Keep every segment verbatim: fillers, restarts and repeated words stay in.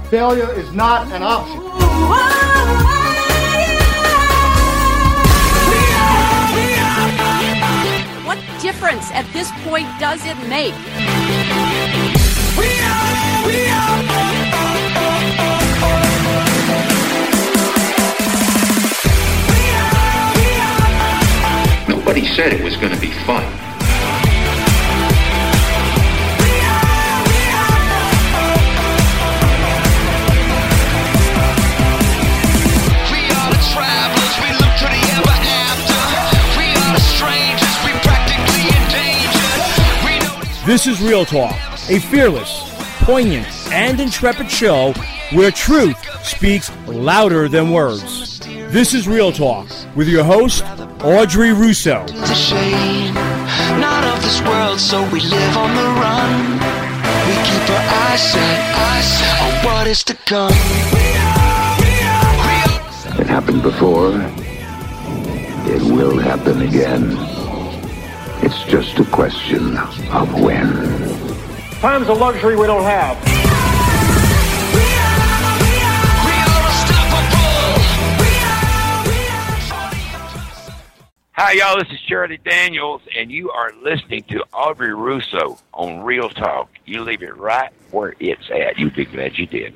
Failure is not an option. What difference at this point does it make? We are, we are. Nobody said it was going to be fun. This is Real Talk, a fearless, poignant, and intrepid show where truth speaks louder than words. This is Real Talk with your host, Audrey Russo. The shame, not of this world, so we live on the run. We keep our eyes set, eyes set on what is to come. It happened before. It will happen again. It's just a question of when. Time's a luxury we don't have. Hi, y'all. This is Shirley Daniels, and you are listening to Audrey Russo on Real Talk. You leave it right where it's at. You'd be glad you did.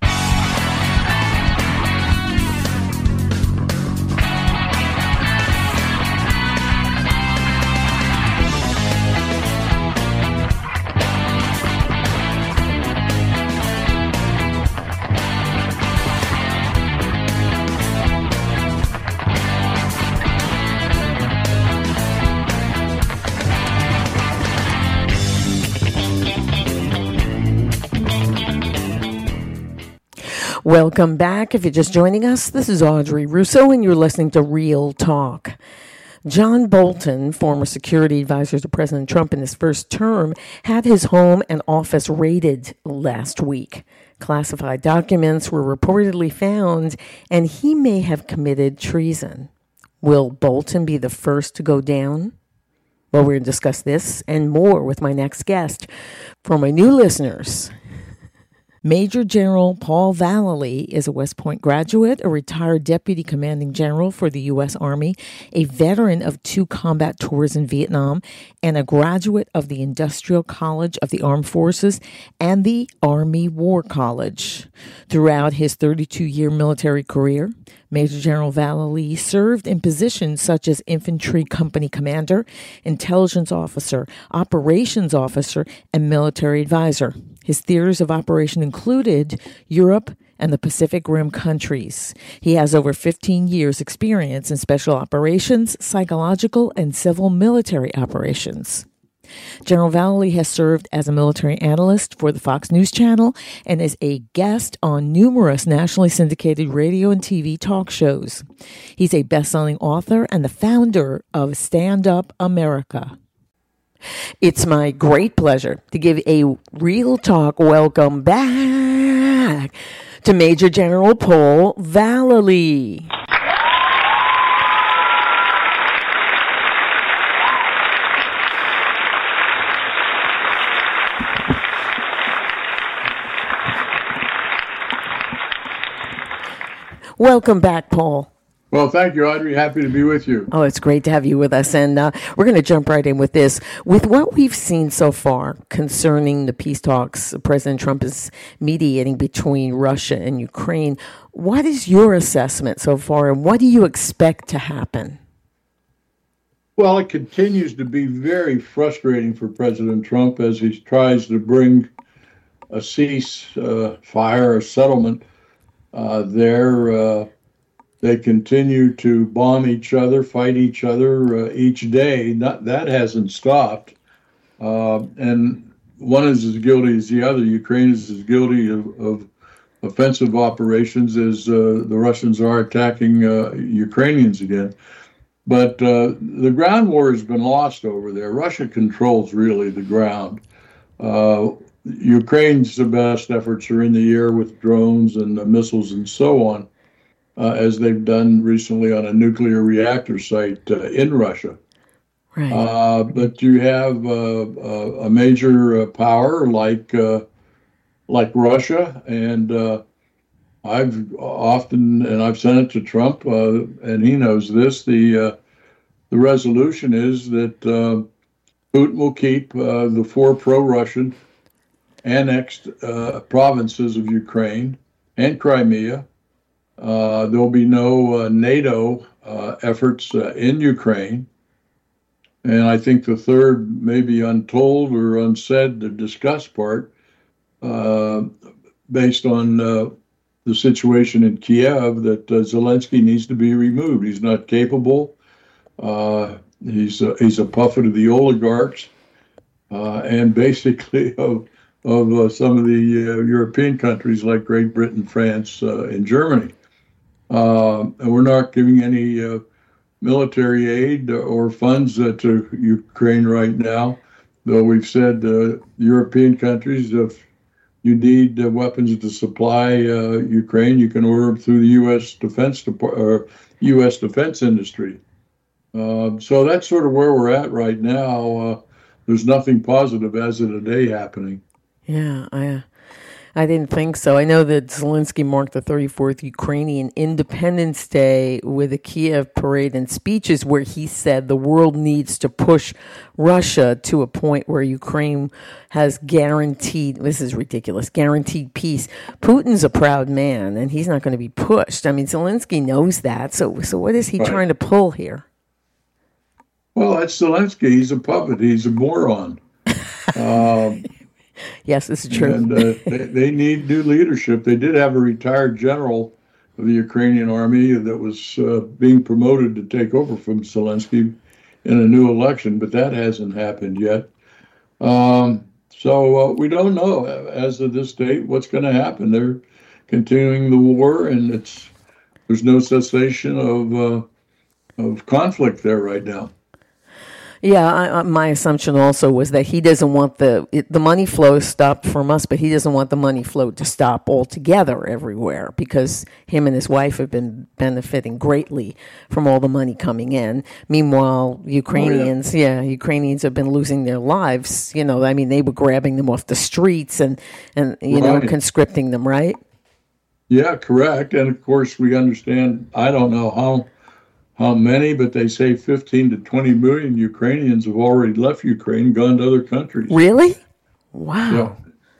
Welcome back. If you're just joining us, this is Audrey Russo, and you're listening to Real Talk. John Bolton, former security advisor to President Trump in his first term, had his home and office raided last week. Classified documents were reportedly found, and he may have committed treason. Will Bolton be the first to go down? Well, we're going to discuss this and more with my next guest. For my new listeners, Major General Paul Vallely is a West Point graduate, a retired deputy commanding general for the U S Army, a veteran of two combat tours in Vietnam, and a graduate of the Industrial College of the Armed Forces and the Army War College. Throughout his thirty-two-year military career, Major General Vallely served in positions such as Infantry Company Commander, Intelligence Officer, Operations Officer, and Military Advisor. His theaters of operation included Europe and the Pacific Rim countries. He has over fifteen years experience in special operations, psychological, and civil military operations. General Vallely has served as a military analyst for the Fox News Channel and is a guest on numerous nationally syndicated radio and T V talk shows. He's a best-selling author and the founder of Stand Up America. It's my great pleasure to give a Real Talk welcome back to Major General Paul Vallely. Welcome back, Paul. Well, thank you, Audrey. Happy to be with you. Oh, it's great to have you with us. And uh, we're going to jump right in with this. With what we've seen so far concerning the peace talks President Trump is mediating between Russia and Ukraine, what is your assessment so far, and what do you expect to happen? Well, it continues to be very frustrating for President Trump as he tries to bring a ceasefire, uh, a settlement uh, there. Uh, They continue to bomb each other, fight each other uh, each day. Not, that hasn't stopped. Uh, and one is as guilty as the other. Ukraine is as guilty of, of offensive operations as uh, the Russians are attacking uh, Ukrainians again. But uh, the ground war has been lost over there. Russia controls really the ground. Uh, Ukraine's best efforts are in the air with drones and uh, missiles and so on. Uh, as they've done recently on a nuclear reactor site uh, in Russia. Right. Uh, but you have uh, uh, a major uh, power like uh, like Russia, and uh, I've often, and I've sent it to Trump, uh, and he knows this. The uh, the resolution is that uh, Putin will keep uh, the four pro-Russian annexed uh, provinces of Ukraine and Crimea. Uh, there'll be no uh, NATO uh, efforts uh, in Ukraine. And I think the third, maybe untold or unsaid, the discussed part, uh, based on uh, the situation in Kiev, that uh, Zelensky needs to be removed. He's not capable. Uh, he's a, he's a puppet of the oligarchs uh, and basically of of uh, some of the uh, European countries like Great Britain, France, uh, and Germany. Uh, and we're not giving any uh, military aid or funds uh, to Ukraine right now, though we've said uh, European countries, if you need uh, weapons to supply uh, Ukraine, you can order them through the U S Defense Depart- or U S Defense industry. Uh, so that's sort of where we're at right now. Uh, there's nothing positive as of today happening. Yeah, I, I didn't think so. I know that Zelensky marked the thirty-fourth Ukrainian Independence Day with a Kiev parade and speeches where he said the world needs to push Russia to a point where Ukraine has guaranteed, this is ridiculous, guaranteed peace. Putin's a proud man, and he's not going to be pushed. I mean, Zelensky knows that. So, so what is he Right. trying to pull here? Well, that's Zelensky. He's a puppet. He's a moron. Um, Yes, this is true. And uh, they, they need new leadership. They did have a retired general of the Ukrainian army that was uh, being promoted to take over from Zelensky in a new election, but that hasn't happened yet. Um, so uh, we don't know as of this date what's going to happen. They're continuing the war, and it's there's no cessation of uh, of conflict there right now. Yeah, I, I, my assumption also was that he doesn't want the it, the money flow stopped from us, but he doesn't want the money flow to stop altogether everywhere, because him and his wife have been benefiting greatly from all the money coming in. Meanwhile, Ukrainians, oh, yeah. yeah, Ukrainians have been losing their lives. You know, I mean, they were grabbing them off the streets and, and you right. know, conscripting them, right? Yeah, correct. And of course, we understand, I don't know how how many, but they say fifteen to twenty million Ukrainians have already left Ukraine, gone to other countries. Really? Wow. Yeah.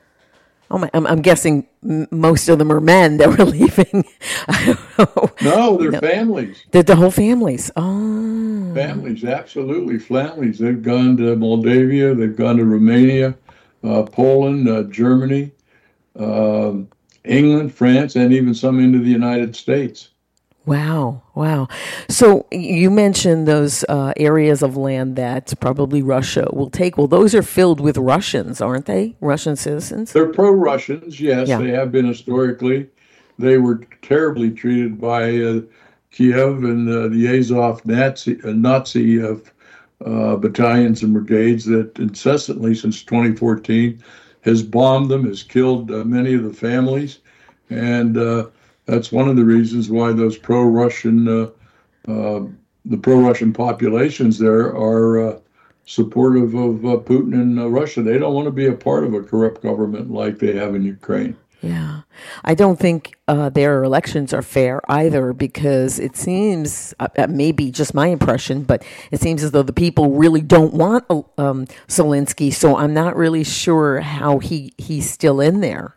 Oh my! I'm, I'm guessing m- most of them are men that were leaving. I don't know. No, they're no. families. They're the whole families. Oh. Families, absolutely, families. They've gone to Moldavia, they've gone to Romania, uh, Poland, uh, Germany, uh, England, France, and even some into the United States. Wow, wow. So you mentioned those uh, areas of land that probably Russia will take. Well, those are filled with Russians, aren't they? Russian citizens? They're pro-Russians, yes. Yeah. They have been historically. They were terribly treated by uh, Kiev and uh, the Azov Nazi, uh, Nazi uh, uh, battalions and brigades that incessantly since twenty fourteen has bombed them, has killed uh, many of the families. And uh, that's one of the reasons why those pro-Russian, uh, uh, the pro-Russian populations there are uh, supportive of uh, Putin and uh, Russia. They don't want to be a part of a corrupt government like they have in Ukraine. Yeah. I don't think uh, their elections are fair either, because it seems, uh, maybe just my impression, but it seems as though the people really don't want um, Zelensky, so I'm not really sure how he, he's still in there.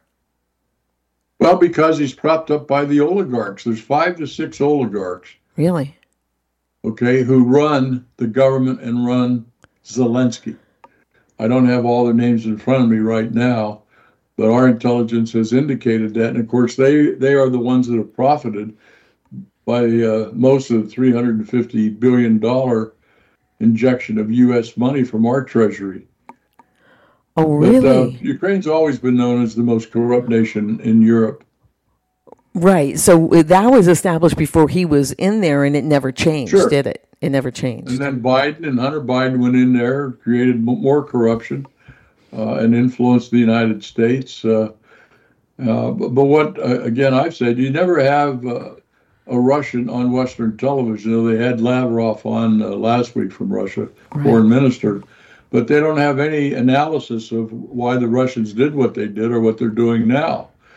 Well, because he's propped up by the oligarchs. There's five to six oligarchs. Really? Okay, who run the government and run Zelensky. I don't have all their names in front of me right now, but our intelligence has indicated that. And of course, they, they are the ones that have profited by uh, most of the three hundred fifty billion dollars injection of U S money from our treasury. Oh, really? But, uh, Ukraine's always been known as the most corrupt nation in Europe. Right. So that was established before he was in there, and it never changed, Sure. did it? It never changed. And then Biden and Hunter Biden went in there, created m- more corruption, uh, and influenced the United States. Uh, uh, but, but what, uh, again, I've said, you never have uh, a Russian on Western television. You know, they had Lavrov on uh, last week from Russia, Right. foreign minister. But they don't have any analysis of why the Russians did what they did or what they're doing now.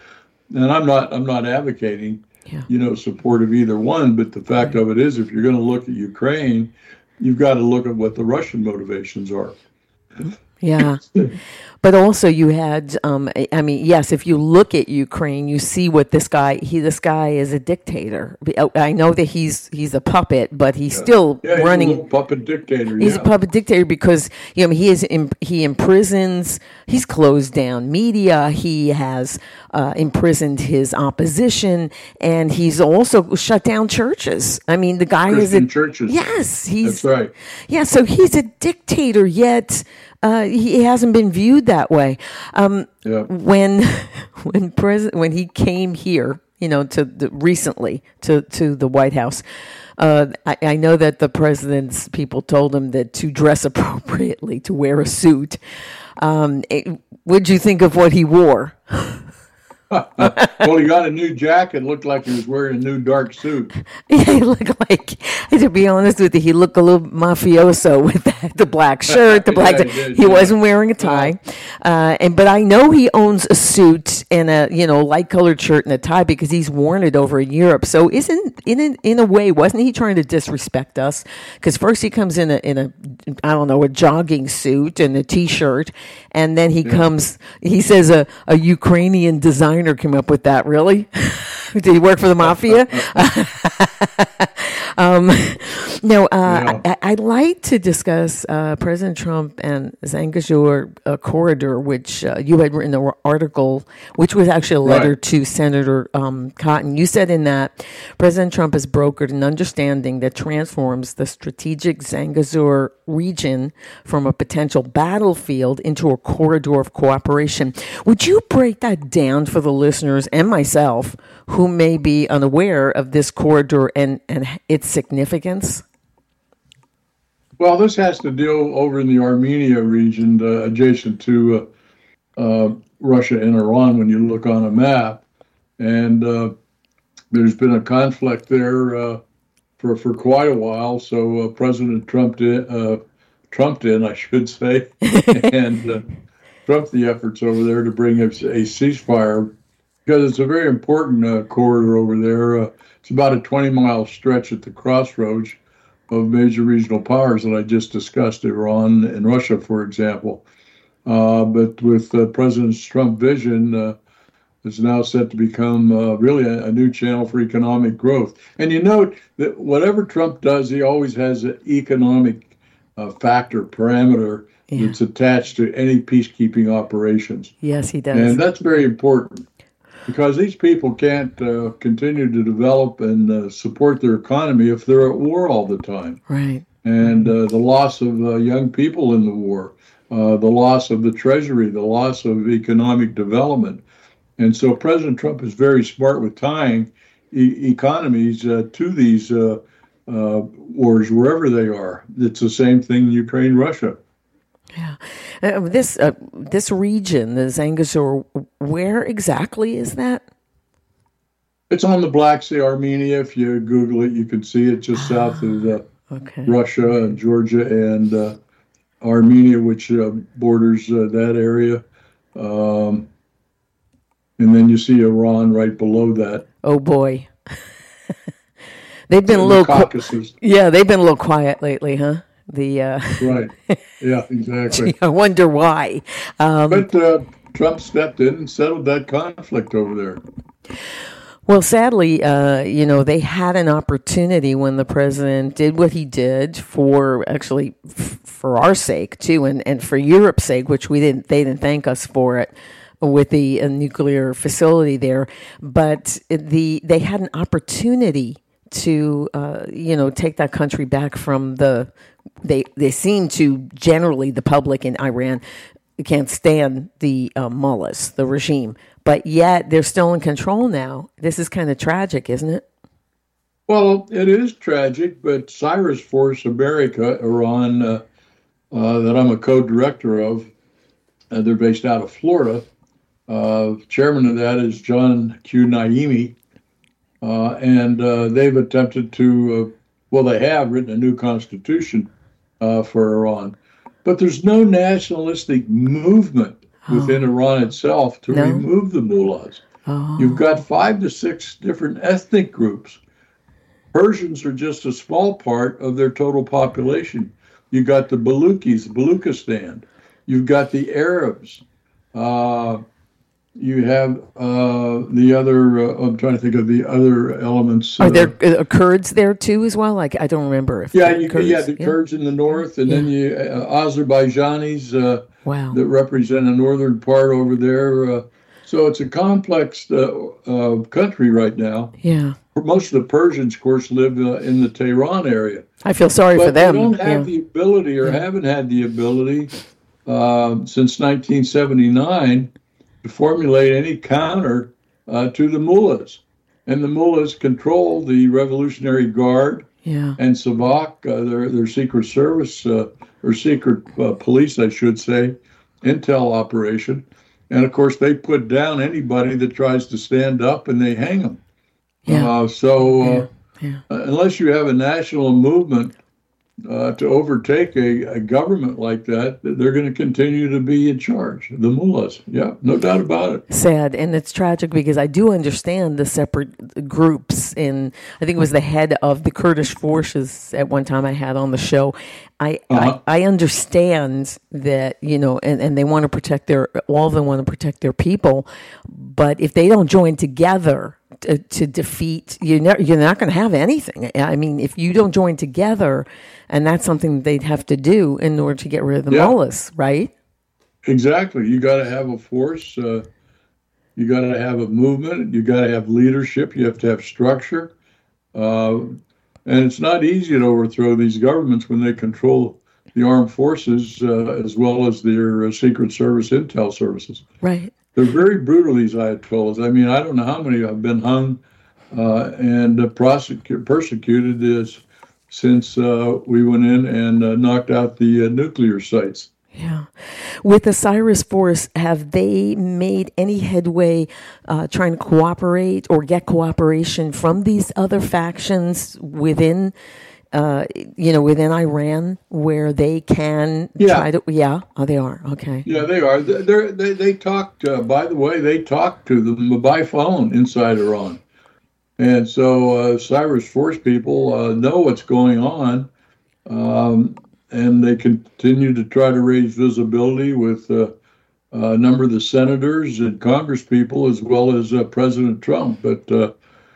and I'm not I'm not advocating, yeah. you know, support of either one. But the fact of it is, if you're going to look at Ukraine, you've got to look at what the Russian motivations are. Yeah. But also you had, um, I mean, yes, if you look at Ukraine, you see what this guy, he, this guy is a dictator. I know that he's, he's a puppet, but he's yeah. still yeah, running. He's a puppet dictator. He's yeah. a puppet dictator because, you know, he is, in, he imprisons, he's closed down media. He has uh, imprisoned his opposition, and he's also shut down churches. I mean, the guy Christian is a, churches. Yes. He's, That's right. Yeah. So he's a dictator, yet Uh, he hasn't been viewed that way. Um, yeah. When when president when he came here, you know, to the, recently to, to the White House, uh, I, I know that the president's people told him that to dress appropriately, to wear a suit. Um, it, what'd you think of what he wore? Well, he got a new jacket. Looked like he was wearing a new dark suit. Yeah, he looked like, to be honest with you, he looked a little mafioso with that, the black shirt, the black. Yeah, he he did, he yeah. wasn't wearing a tie, uh, and but I know he owns a suit and a you know light colored shirt and a tie because he's worn it over in Europe. So isn't in a, in a way wasn't he trying to disrespect us? Because first he comes in a in a I don't know a jogging suit and a t-shirt, and then he yeah. comes. He says a a Ukrainian designer came up with that. Really? Did he work for the mafia? um, no, uh, yeah. I, I'd like to discuss uh, President Trump and Zangezur uh, corridor, which uh, you had written an article, which was actually a letter right. to Senator um, Cotton. You said in that President Trump has brokered an understanding that transforms the strategic Zangezur region from a potential battlefield into a corridor of cooperation. Would you break that down for the listeners and myself who may be unaware of this corridor and, and its significance? Well, this has to deal over in the Armenia region, uh, adjacent to uh, uh, Russia and Iran when you look on a map. And uh, there's been a conflict there uh, for, for quite a while. So uh, President Trump did, uh, trumped in, I should say, and uh, trumped the efforts over there to bring a, a ceasefire, because it's a very important uh, corridor over there. Uh, it's about a twenty-mile stretch at the crossroads of major regional powers that I just discussed, Iran and Russia, for example. Uh, but with uh, President Trump's vision, uh, it's now set to become uh, really a, a new channel for economic growth. And you note that whatever Trump does, he always has an economic uh, factor, parameter, yeah. that's attached to any peacekeeping operations. Yes, he does. And that's very important, because these people can't uh, continue to develop and uh, support their economy if they're at war all the time. Right. And uh, the loss of uh, young people in the war, uh, the loss of the treasury, the loss of economic development. And so President Trump is very smart with tying e- economies uh, to these uh, uh, wars wherever they are. It's the same thing in Ukraine, Russia. Yeah, uh, this uh, this region, the Zangezur, where exactly is that? It's on the Black Sea, Armenia. If you Google it, you can see it just south of uh, okay. Russia and Georgia and uh, Armenia, which uh, borders uh, that area. Um, and then you see Iran right below that. Oh boy, they've been in a little the Caucasus. Qu- yeah, they've been a little quiet lately, huh? The uh, right, yeah, exactly. I wonder why. Um, but uh, Trump stepped in and settled that conflict over there. Well, sadly, uh, you know, they had an opportunity when the president did what he did for actually f- for our sake too, and, and for Europe's sake, which we didn't. They didn't thank us for it with the uh, nuclear facility there, but the they had an opportunity to uh, you know take that country back from the. They they seem to, generally, the public in Iran can't stand the uh, mullahs, the regime, but yet they're still in control now. This is kind of tragic, isn't it? Well, it is tragic, but Cyrus Force America, Iran, uh, uh, that I'm a co-director of, uh, they're based out of Florida. Uh, chairman of that is John Q. Naimi, uh, and uh, they've attempted to, uh, well, they have written a new constitution Uh, for Iran. But there's no nationalistic movement within oh. Iran itself to no. remove the mullahs. Oh. You've got five to six different ethnic groups. Persians are just a small part of their total population. You've got the Baluchis, Baluchistan. You've got the Arabs. Uh, you have uh, the other, uh, I'm trying to think of the other elements. Are uh, there uh, Kurds there too as well? Like, I don't remember. If Yeah, the you, Kurds, yeah, the Kurds in the north, and Yeah. then you uh, Azerbaijanis uh, Wow. that represent a northern part over there. Uh, so it's a complex uh, uh, country right now. Yeah. Most of the Persians, of course, live uh, in the Tehran area. I feel sorry But for them. they don't have yeah. the ability, or haven't had the ability, uh, since nineteen seventy-nine, to formulate any counter uh, to the mullahs. And the mullahs control the Revolutionary Guard yeah. and Savak, uh, their their secret service uh, or secret uh, police, I should say, intel operation. And of course, they put down anybody that tries to stand up, and they hang them. Yeah. Uh, so, uh, Yeah. Yeah. unless you have a national movement uh, to overtake a, a government like that, they're going to continue to be in charge. The mullahs, yeah, no doubt about it. Sad, and it's tragic because I do understand the separate groups. In I think it was the head of the Kurdish forces at one time I had on the show. I Uh-huh. I, I understand that, you know, and, and they want to protect their all of them want to protect their people, but if they don't join together to, to defeat, you're not, you're not going to have anything. I mean, if you don't join together, and that's something they'd have to do in order to get rid of the Yeah. mullahs, right? Exactly. You got to have a force. Uh, you got to have a movement. You got to have leadership. You have to have structure. Uh, and it's not easy to overthrow these governments when they control the armed forces uh, as well as their uh, Secret Service intel services. Right. They're very brutal, these Ayatollahs. I mean, I don't know how many have been hung uh, and uh, prosecuted, persecuted is, since uh, we went in and uh, knocked out the uh, nuclear sites. Yeah. With the Cyrus Force, have they made any headway uh, trying to cooperate or get cooperation from these other factions within, uh, you know, within Iran, where they can Yeah. try to? Yeah. Oh, they are. Okay. Yeah, they are. They're, they they talked. Uh, by the way, they talked to them by phone inside Iran, and so uh, Cyrus Force people uh, know what's going on, um, and they continue to try to raise visibility with uh, a number of the senators and Congress people, as well as uh, President Trump. But uh,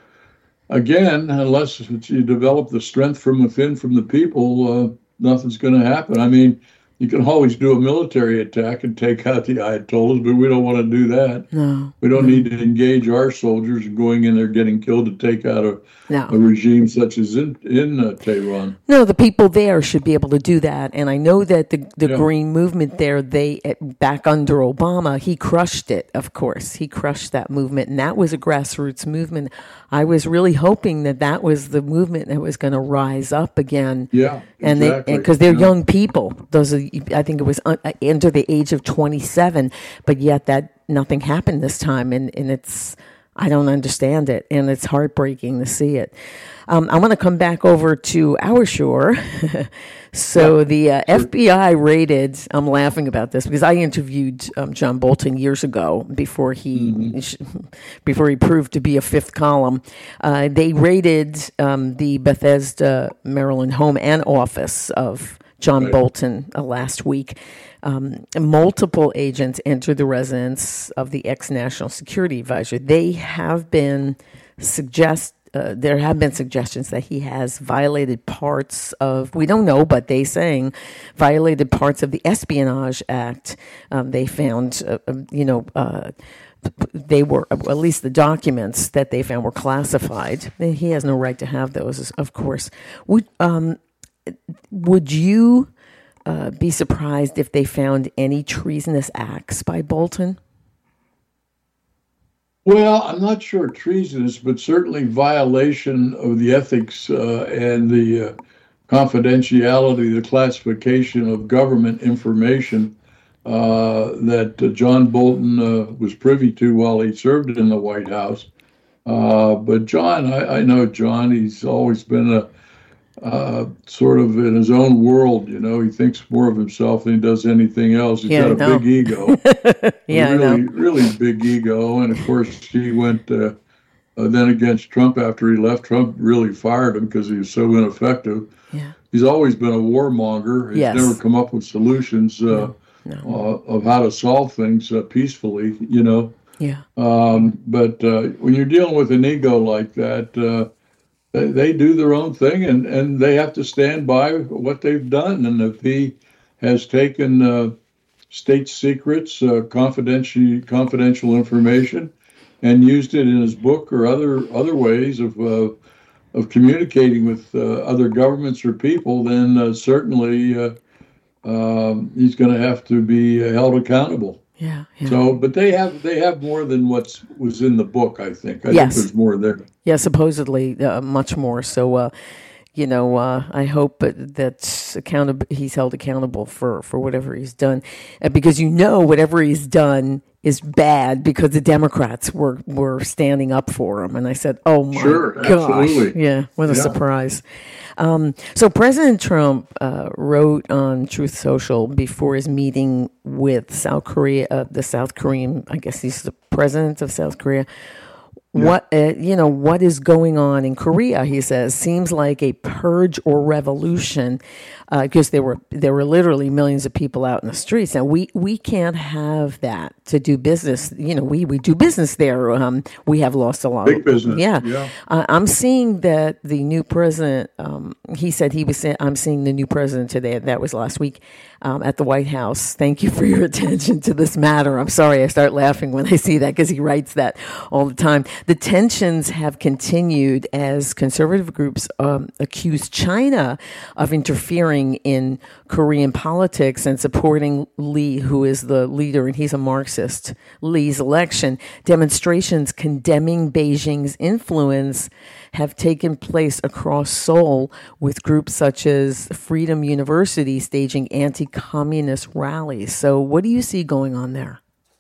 again, unless you develop the strength from within, from the people, uh, nothing's going to happen. I mean, you can always do a military attack and take out the Ayatollahs, but we don't want to do that. No. We don't need to engage our soldiers going in there getting killed to take out a, No. a regime such as in, in uh, Tehran. No, the people there should be able to do that, and I know that the the Yeah. Green Movement there, they back under Obama, he crushed it. Of course, he crushed that movement, and that was a grassroots movement. I was really hoping that that was the movement that was going to rise up again. Yeah, and exactly. they because they're Yeah. young people. Those are, I think it was un, under the age of twenty-seven, but yet that nothing happened this time, and and it's. I don't understand it, and it's heartbreaking to see it. Um, I want to come back over to our shore. so yeah, the uh, sure. F B I raided, I'm laughing about this because I interviewed um, John Bolton years ago before he mm-hmm. before he proved to be a fifth column. Uh, they raided um, the Bethesda, Maryland home and office of John right. Bolton uh, last week. Um, multiple agents entered the residence of the ex-national security advisor. They have been suggest uh, there have been suggestions that he has violated parts of, we don't know, but they saying violated parts of the Espionage Act. Um, they found, uh, you know, uh, they were, at least the documents that they found were classified. He has no right to have those, of course. Would um, would you? Uh, be surprised if they found any treasonous acts by Bolton? Well, I'm not sure treasonous, but certainly violation of the ethics uh, and the uh, confidentiality, the classification of government information uh, that uh, John Bolton uh, was privy to while he served in the White House. Uh, but John, I, I know John, he's always been a uh, sort of in his own world. You know, he thinks more of himself than he does anything else. He's Yeah, got I a know. big ego, Yeah, a I really, know. really big ego. And of course, he went uh, uh, then against Trump after he left. Trump really fired him because he was so ineffective. Yeah. He's always been a warmonger. He's Yes. never come up with solutions uh, No. uh, of how to solve things uh, peacefully. You know. Yeah. Um, but uh, when you're dealing with an ego like that, uh, they, they do their own thing, and, and they have to stand by what they've done. And if he has taken uh, state secrets, uh, confidential confidential information, and used it in his book or other other ways of uh, of communicating with uh, other governments or people, then uh, certainly uh, um, he's going to have to be held accountable. Yeah, yeah. So, but they have they have more than what was in the book. I think. I Yes. think there's more there. Yeah, supposedly uh, much more. So, uh, you know, uh, I hope that that's accountable. He's held accountable for, for whatever he's done, uh, because you know whatever he's done is bad because the Democrats were, were standing up for him. And I said, "Oh my Sure, gosh, absolutely. yeah, what a Yeah. surprise!" Um, so President Trump uh, wrote on Truth Social before his meeting with South Korea, uh, the South Korean, I guess he's the president of South Korea. What uh, you know, what is going on in Korea? He says seems like a purge or revolution, because uh, there were there were literally millions of people out in the streets. Now we, we can't have that to do business. You know, we, we do business there. Um, we have lost a lot. Big of, business, Yeah, yeah. Uh, I'm seeing that the new president. Um, he said he was. Say, I'm seeing the new president today. That was last week um, at the White House. Thank you for your attention to this matter. I'm sorry, I start laughing when I see that because he writes that all the time. The tensions have continued as conservative groups um, accuse China of interfering in Korean politics and supporting Lee, who is the leader, and he's a Marxist, Lee's election. Demonstrations condemning Beijing's influence have taken place across Seoul, with groups such as Freedom University staging anti-communist rallies. So what do you see going on there?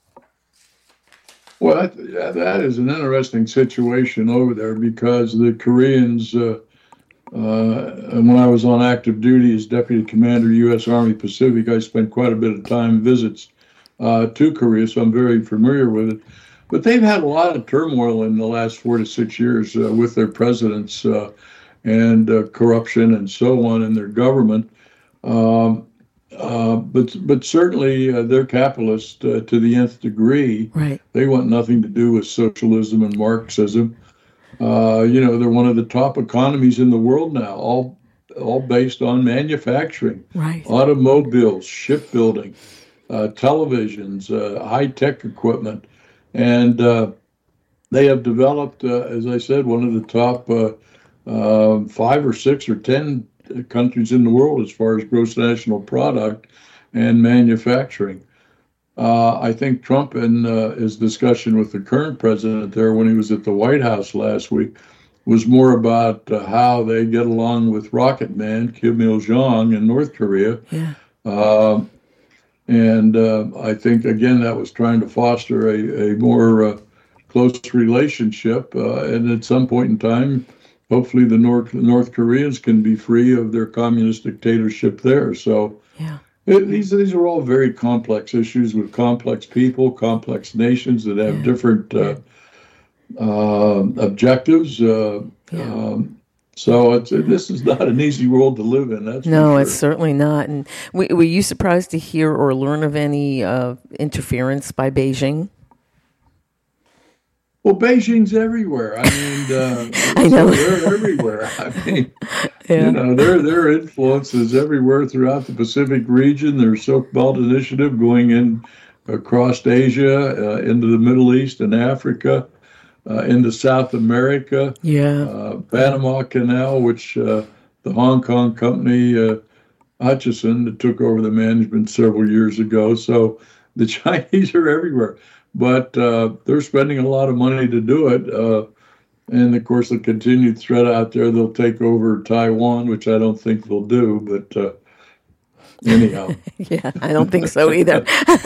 Well, that, that is an interesting situation over there because the Koreans, uh, uh, and when I was on active duty as Deputy Commander, U S Army Pacific, I spent quite a bit of time visits uh, to Korea, so I'm very familiar with it. But they've had a lot of turmoil in the last four to six years uh, with their presidents uh, and uh, corruption and so on in their government. Um, Uh, but but certainly uh, they're capitalist uh, to the nth degree. Right. They want nothing to do with socialism and Marxism. Uh, you know, they're one of the top economies in the world now, all all based on manufacturing, Right. automobiles, shipbuilding, uh, televisions, uh, high-tech equipment. And uh, they have developed, uh, as I said, one of the top uh, uh, five or six or ten countries in the world as far as gross national product and manufacturing. Uh, I think Trump in uh, his discussion with the current president there when he was at the White House last week was more about uh, how they get along with Rocket Man, Kim Il-jong in North Korea. Yeah. Uh, and uh, I think, again, that was trying to foster a, a more uh, close relationship. Uh, and at some point in time, hopefully the North, North Koreans can be free of their communist dictatorship there. So Yeah. it, these these are all very complex issues with complex people, complex nations that have Yeah. different uh, uh, objectives. Uh, Yeah. um, so it's, this is not an easy world to live in. That's No, for it's sure. certainly not. And w- were you surprised to hear or learn of any uh, interference by Beijing? Well, Beijing's everywhere. I mean, uh, I know. they're everywhere. I mean, Yeah. you know, their their influence is everywhere throughout the Pacific region. Their Silk Belt Initiative going in across Asia, uh, into the Middle East and Africa, uh, into South America, Yeah. uh, Panama Canal, which uh, the Hong Kong company uh, Hutchison that took over the management several years ago. So the Chinese are everywhere. But uh, they're spending a lot of money to do it. Uh, and, of course, the continued threat out there, they'll take over Taiwan, which I don't think they'll do. But uh, anyhow. Yeah, I don't think so either.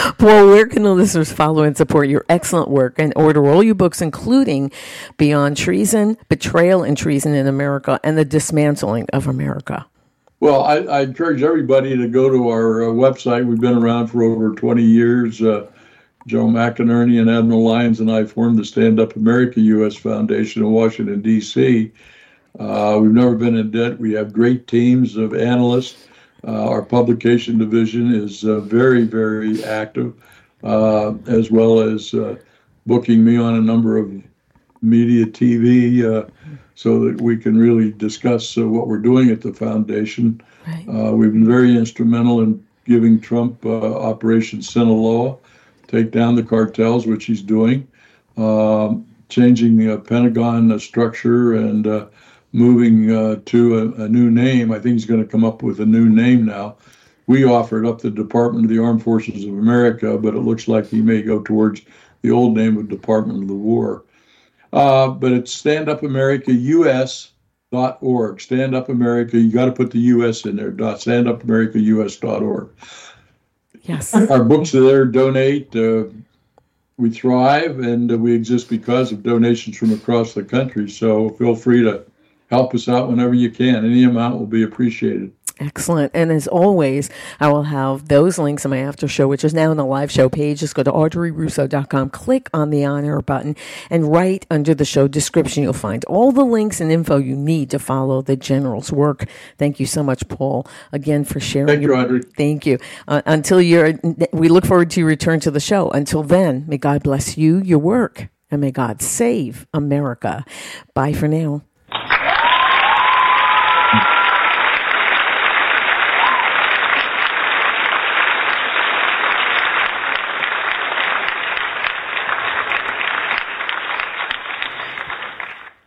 Paul, where can the listeners follow and support your excellent work and order all your books, including Beyond Treason, Betrayal and Treason in America, and The Dismantling of America? Well, I, I encourage everybody to go to our uh, website. We've been around for over twenty years. Uh, Joe McInerney and Admiral Lyons and I formed the Stand Up America U S Foundation in Washington, D C. Uh, we've never been in debt. We have great teams of analysts. Uh, our publication division is uh, very, very active, uh, as well as uh, booking me on a number of media T V uh, so that we can really discuss uh, what we're doing at the foundation. Right. Uh, we've been very instrumental in giving Trump uh, Operation Sinaloa, take down the cartels, which he's doing, um, changing the uh, Pentagon uh, structure and uh, moving uh, to a, a new name. I think he's going to come up with a new name now. We offered up the Department of the Armed Forces of America, but it looks like he may go towards the old name of Department of the War. Uh, but it's stand up america u s dot org. Stand Up America, you got to put the U S in there, dot stand up america u s dot org. Yes. Our books are there. Donate. Uh, we thrive, and uh, we exist because of donations from across the country. So feel free to help us out whenever you can. Any amount will be appreciated. Excellent. And as always, I will have those links in my after show, which is now on the live show page. Just go to audrey russo dot com, click on the on air button, and right under the show description, you'll find all the links and info you need to follow the General's work. Thank you so much, Paul, again for sharing. Thank your, you, Audrey. Thank you. Uh, until you're, we look forward to your return to the show. Until then, may God bless you, your work, and may God save America. Bye for now.